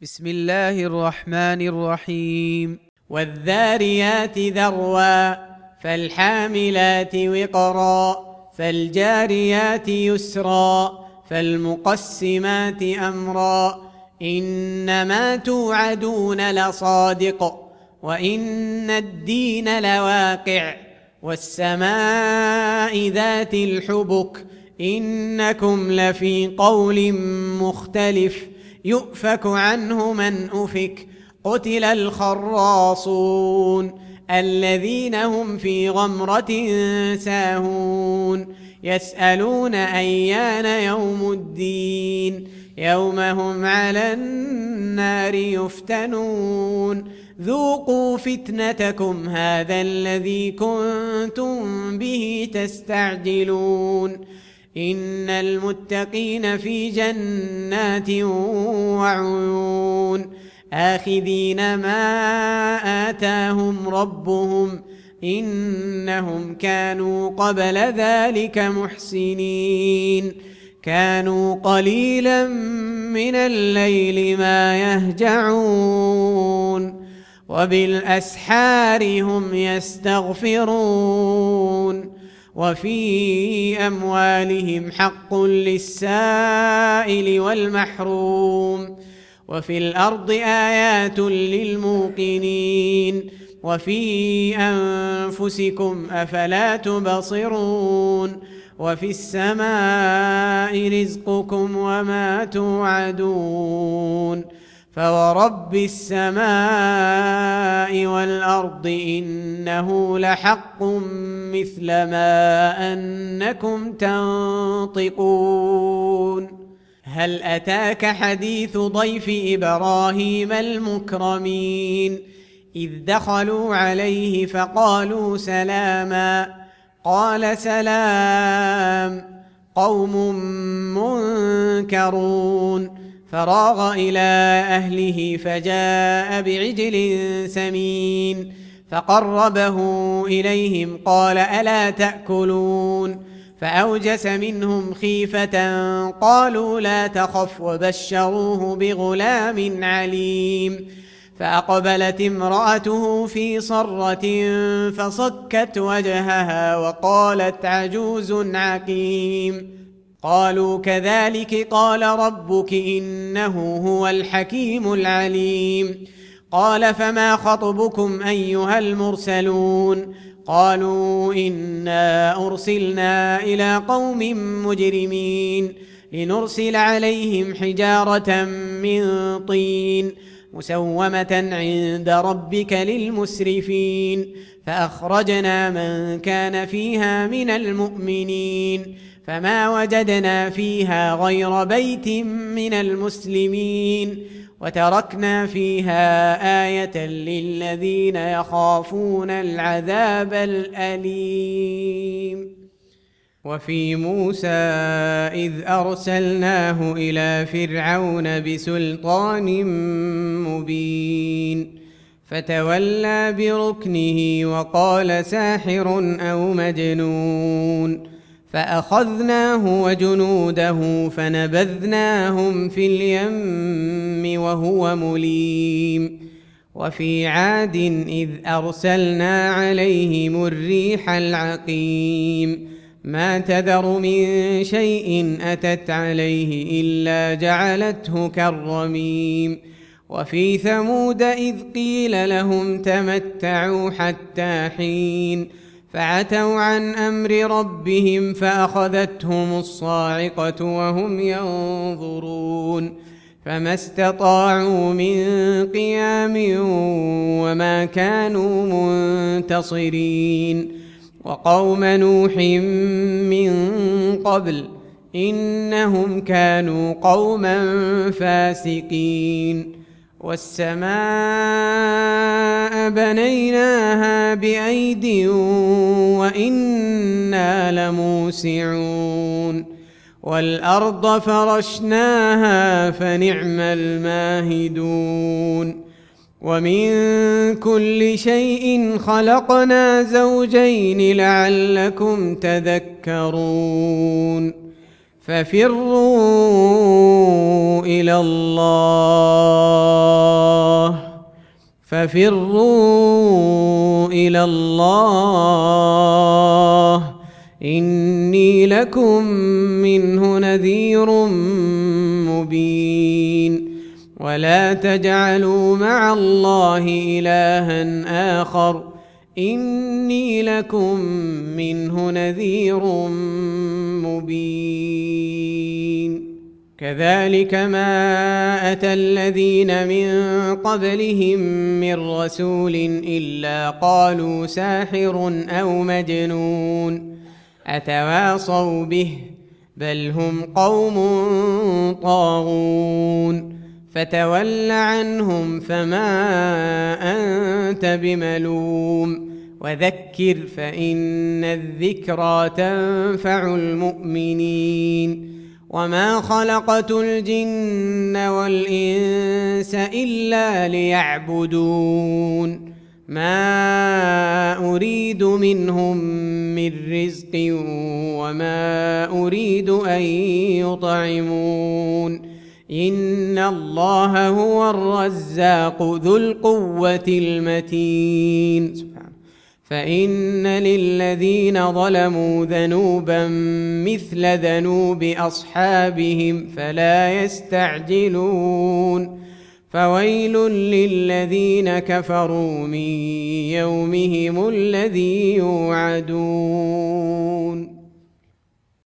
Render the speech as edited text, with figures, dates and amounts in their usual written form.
بسم الله الرحمن الرحيم. والذاريات ذروا فالحاملات وقرا فالجاريات يسرا فالمقسمات أمرا إنما توعدون لصادق وإن الدين لواقع والسماء ذات الحبك إنكم لفي قول مختلف يؤفك عنه من أفك قتل الخراصون الذين هم في غمرة ساهون يسألون أيان يوم الدين يوم هم على النار يفتنون ذوقوا فتنتكم هذا الذي كنتم به تستعجلون إن المتقين في جنات وعيون آخذين ما آتاهم ربهم إنهم كانوا قبل ذلك محسنين كانوا قليلا من الليل ما يهجعون وبالأسحار هم يستغفرون وفي أموالهم حق للسائل والمحروم وفي الأرض آيات للموقنين وفي أنفسكم أفلا تبصرون وفي السماء رزقكم وما توعدون فورب السماء والأرض إنه لحق مثل ما أنكم تنطقون هل أتاك حديث ضيف إبراهيم المكرمين إذ دخلوا عليه فقالوا سلاما قال سلام قوم منكرون فراغ إلى أهله فجاء بعجل سمين فقربه إليهم قال ألا تأكلون فأوجس منهم خيفة قالوا لا تخف وبشروه بغلام عليم فأقبلت امرأته في صرة فصكت وجهها وقالت عجوز عقيم قالوا كذلك قال ربك إنه هو الحكيم العليم قال فما خطبكم أيها المرسلون قالوا إنا أرسلنا إلى قوم مجرمين لنرسل عليهم حجارة من طين مسومة عند ربك للمسرفين فأخرجنا من كان فيها من المؤمنين فما وجدنا فيها غير بيت من المسلمين وتركنا فيها آية للذين يخافون العذاب الأليم وفي موسى إذ أرسلناه إلى فرعون بسلطان مبين فتولى بركنه وقال ساحر أو مجنون فأخذناه وجنوده فنبذناهم في اليم وهو مليم وفي عاد إذ أرسلنا عليهم الريح العقيم ما تذر من شيء أتت عليه إلا جعلته كالرميم وفي ثمود إذ قيل لهم تمتعوا حتى حين فعتوا عن أمر ربهم فأخذتهم الصاعقة وهم ينظرون فما استطاعوا من قيام وما كانوا منتصرين وقوم نوح من قبل إنهم كانوا قوما فاسقين والسماء بنيناها بأيد وإنا لموسعون والأرض فرشناها فنعم الماهدون ومن كل شيء خلقنا زوجين لعلكم تذكرون ففروا إلى الله ففروا إلى الله إني لكم منه نذير مبين ولا تجعلوا مع الله إلها آخر إني لكم منه نذير مبين كذلك ما أتى الذين من قبلهم من رسول إلا قالوا ساحر أو مجنون أتواصوا به بل هم قوم طاغون فتول عنهم فما أنت بملوم وذكر فإن الذكرى تنفع المؤمنين وما خلقت الجن والإنس إلا ليعبدون ما أريد منهم من رزق وما أريد أن يطعمون إن الله هو الرزاق ذو القوة المتين فإن للذين ظلموا ذنوبا مثل ذنوب أصحابهم فلا يستعجلون فويل للذين كفروا من يومهم الذي يوعدون